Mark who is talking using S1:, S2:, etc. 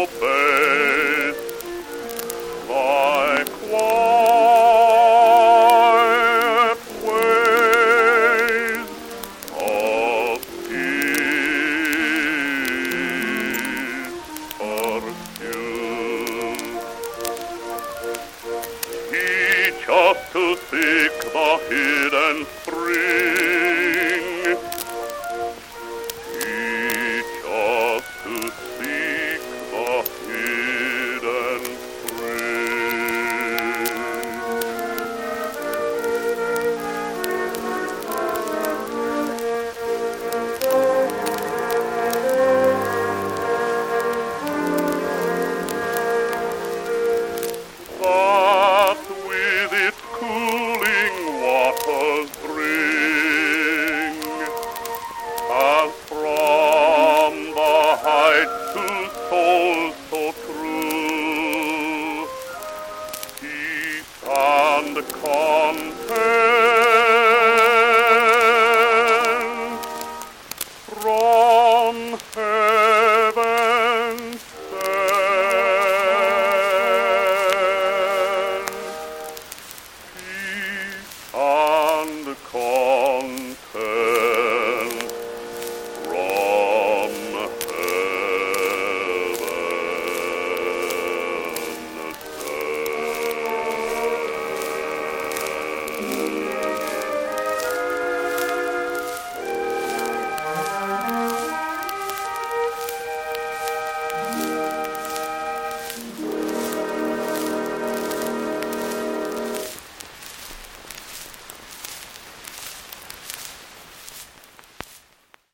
S1: face, thy quiet ways of peace pursue. Teach us to seek the hidden spring. Teach us to seek the hidden spring. That with its cooling waters bring us from the heights to souls so true, peace and content from heaven sent. Peace and content from heaven sent.